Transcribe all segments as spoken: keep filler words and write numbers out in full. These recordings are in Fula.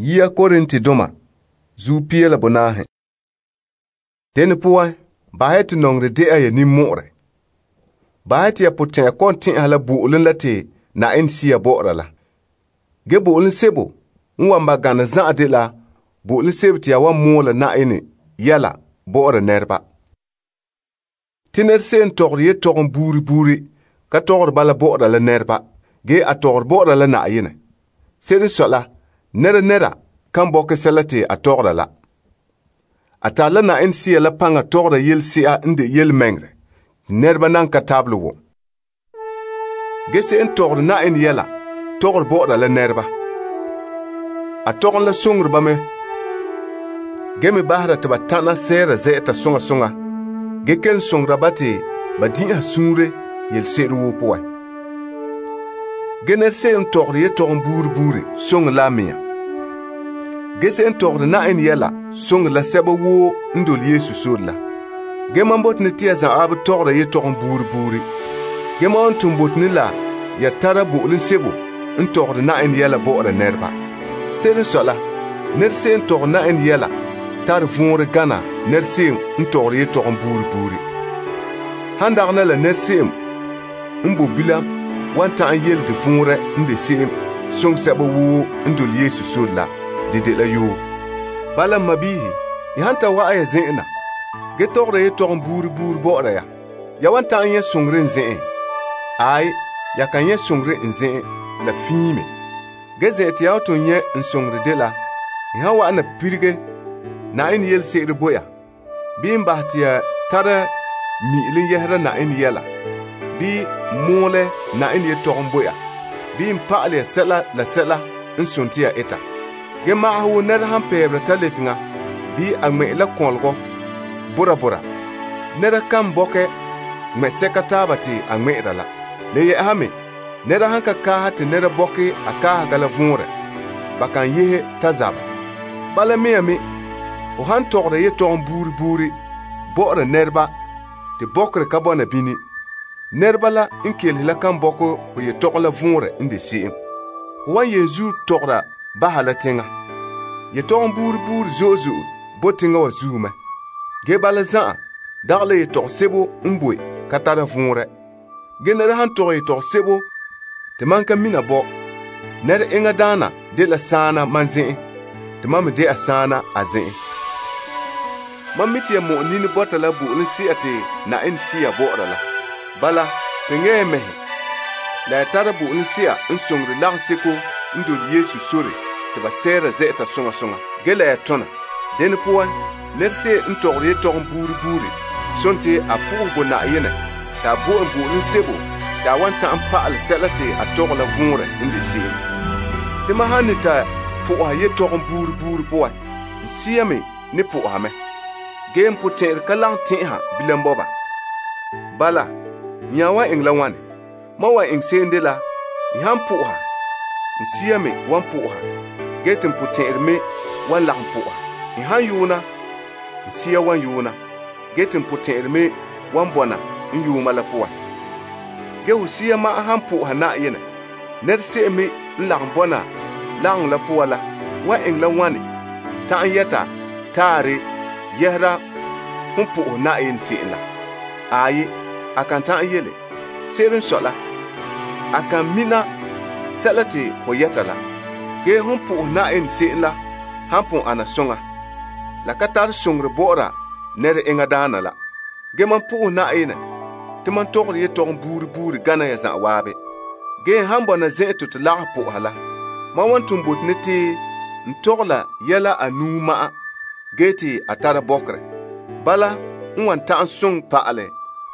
Yia Korinti doma, zu piela bonahe. Denne poa, bahet nongre dea ya ni more. Bahet ya poten ya kontin hala buulen la te na en siya bora la. Ge buulen sebo, nwamba gana zan de la, buulen sebo ti ya wa mola na ene, yala, bora nerba. Tiner sen togre ye togon buri buri, ka togre bala bora la nerba, ge a togre bora la na yene. Sere sola, nera nera, kan boke selate a togre la. Atala na en siya la panga togre yel siya inde yel mengre, nerba nan ka tablo wo. Ge se en togre na en yela, togre bora la nerba. A togre la songre ba me, ge me bahra taba tana sera zeta songa songa, ge ken songra bate ba diha sungre yel seru wo poa. Ge ner se en togre ye togon buri buri, song la mia. Ge se en togre na en yela, song la seba wo ndol Yesu sodla. Ge man bot ni tia zan abu togre ye togon buri buri. Ge man tumbot ni la, ya tara buulin sebo, en togre na en yela bora nerba. Sere sola, ner se en togre na en yela, tar vore gana, ner se en togre ye togon buri buri. Handagna la ner se mbo bilam, wanta an yel de vore nde se song seba wo ndol Yesu sodla. Dede la yo. Bala mabihi, ihanta wa aya zena. Ge togre ye togon buri buri bora ya. Ya wanta anye songre nzeen. Ay, ya kanye songre nzeen la fime. Ge zeti ya oto nye nsongre de la. Iha wa ana pirige na en yel seere boya. Bi mbahti ya tara mi ilin yehra na en yela. Bi mole na en ye togon boya. Bi mpaale ya sela la sela nsonti ya eta. Ge maahu ner han pebre taletinga bi agme la kolgo bura bura nera kam boke me sekatabati agme rala le ye hame nera han ka ka hati nera boke aka gala vunre bakan yehe tazaba bala miami o han togre ye ton buri buri bora nerba te bokre kabona bini nerba la inkel la kam boko o ye togla vunre inde sim wa yezu togra bahala tenga ye ton bur bur zozo botinga wa zuma ge bala za dagle ye to sebo mbwe katara vunre ge nere han to ye to sebo te manka mina bo nere inga dana de la sana manzin te mam de asana azin mamiti ya mo nini botala bu nsi ate na nsi ya bo la bala penge mehe la tara bu nsi ya nsongre la seko ndo Yesu sore te ba sera zeta songa songa gela ya tona den puwa nerse ntogre ye togon buri buri sonte a pour bona yene ta bo en bo nsebo ta wanta an pa al selate a togla vunre inde si te mahanita puwa ye togon buri buri puwa siame ne puwa me gem poter kalang tinha bilamboba bala nyawa engla wane mawa engsendela iham puwa siame wan puwa getin puter me wan lang puwa ihan yuna siya wan yuna getin puter me wan bona in yuma la puwa ge usiya ma han puwa na yene nerse me lang bona lang la puwa la wa engla wane ta yeta tare yehra hun puwa na yin si'la ayi akan ta yele serin sola akan mina salate ho yeta la ge hun puwa na yin si'la hampun ana songa la katar songre bora nere inga dana la ge man puwa na yin ti man togre ye togon buri buri gana ya zan wabe ge hambo na zin tut la puwa la ma wan tumbot nete ntogla yela anuma geti atara bokre bala nwan ta song paale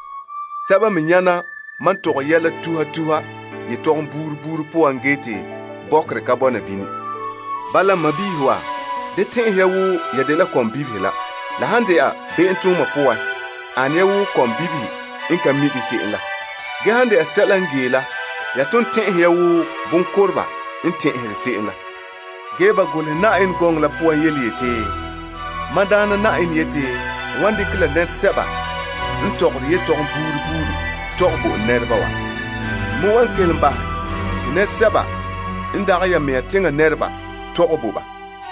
saba minyana man to yela tuha tuha ye to bur bur po angeti bokre kabona bini bala mabihwa de tin yawu ya de la kombibi la la hande a be ntuma po an yawu kombibi inka midi si la ge hande a selangela ya ton tin yawu bun korba intin hirsi la geba gole na en gong la po yeliete madana na en yete wandi kila net seba ntogri ye tog buri buri togbo nerba wa mo wan kelmba net seba inda ya me tinga nerba togbo ba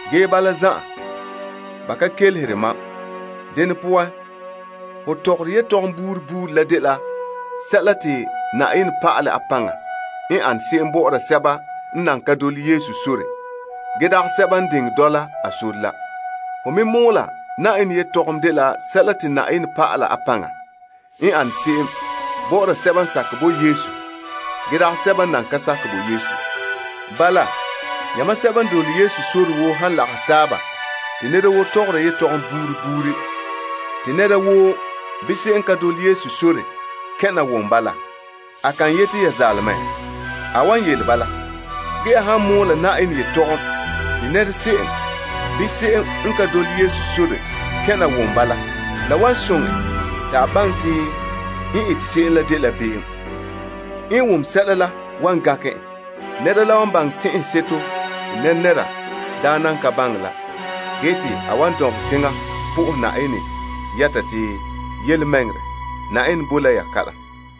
ge bala zã baka kelhere ma den puwa ho togr ye tog buur buur la de la sala ti na in paale apanga in an sem bo ra seba nan ka dol Yesu sore ge dag seban ding dola asurla ho mi mola na in ye togm de la sala ti na in paala apanga in an sem bo ra seban sakbo Yesu ge dag seban nan ka sakbo Yesu bala yama seban dol Yesu sore wo han la taba ti ne wo togre ye togm buur buuri ti ne wo bisi en ka dol Yesu sore kena wo bala akan yeti ya zalme awan yel bala ge ha mola na in ye togm ti ne se bisi en ka dol Yesu sore kena wo bala la wan sung ta banti in itse la de la be in wum selala wan gake ne da lawan bang tin seto ne nera danan ka bangla geti awan don tinga pu na ini yata ti yel mengre na in bula ya kala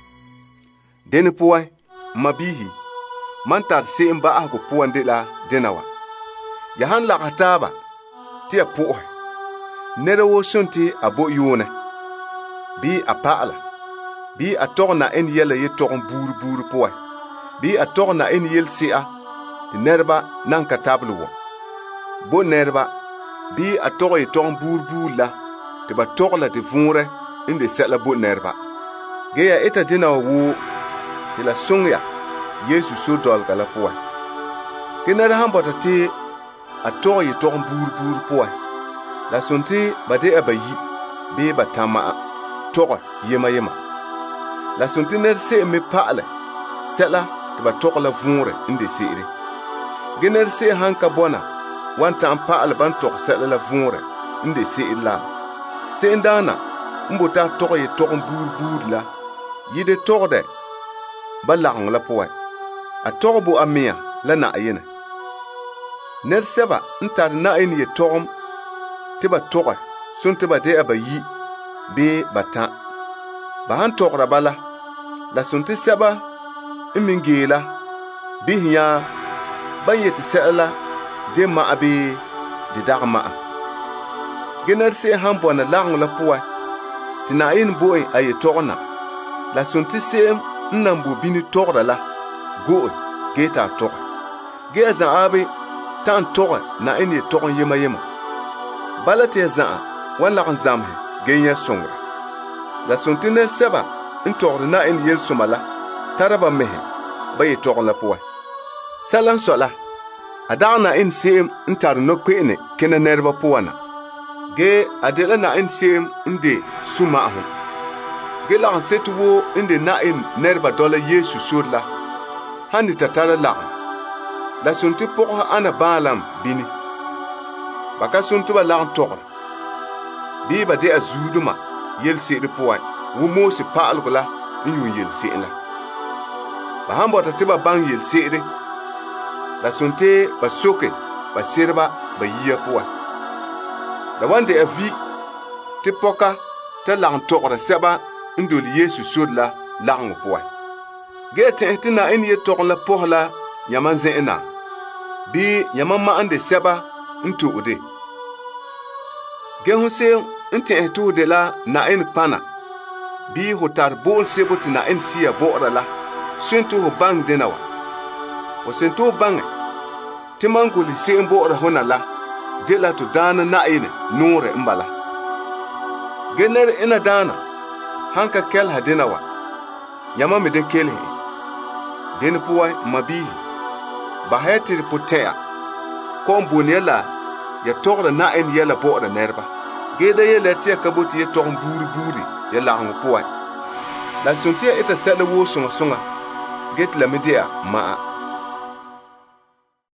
deni puwa mabihi man tar se mba ah ko puwan de la denawa ya han la kataba ti pu nera wo sunti abo yone bi apala bi atorna en yela ye torn buru buru puwa bi atorna en yel sia ti nerba nan ka tablu wo bo nerba bi ator ye torn buru buru la te ba torla te vunre inde sela bo nerba ge ya eta dina wo ti la sungya Yesu so dol kala puwa kinara hambota ti ator ye torn buru buru puwa la sunti bade abayi bi batama tor yema yema la sunti ner se me paale sela te ba torla vunre inde sire gener se hanka bona wanta paale ban tor sela la vunre inde sire la se ndana mbota tor ye tor buru buru la yide torde balang la puwa a torbo amia la na ayene ner seba ntar na in ye torom tiba toga sun tiba de abayi be bata ba han togra bala la sun ti seba imingela bihiya banyeti sela de ma abi de dagma gener se han bona lang la puwa tina in boy aye torna la sun ti se nnambo bini togra la go geta tok ge za abi tan tok na ini tok yema yema balate za wala kan zamhe genya songra la sontine seba in tok na in yel sumala taraba mehe baye tok la puwa salan sola adana in sim intar no kwene kena nerba puwana ge adela na in sim inde suma hu ge la setuwo inde na in nerba dola Yesu surla hani tatara la la sunti pokha ana balam bini baka suntu ba la tokra bi ba de azuduma yel se de puwa wo mo se paal kula inyu yel se la ba hambo ta tiba bang yel se de la sunti ba soke ba serba ba yiya puwa la wande avi ti poka ta la tokra seba ndol Yesu surla la puwa gete tina in ye tok la pohla yaman zeena bi yaman ma ande seba ntu ude ge huse nte etu de la na in pana bi hotar bol sebot na in siya bora la sentu ho bang denawa o sentu bang timanguli se mbora hona la de la to dana na ine nure mbala gener ina dana hanka kel hadenawa yama me de kele den puwa mabihi ba hetir putea ko mbonela ya togra na en yela bo da nerba geda yela tia kabuti ya tong buri buri ya la puwa la suntia ita sala wo sunga sunga get la media ma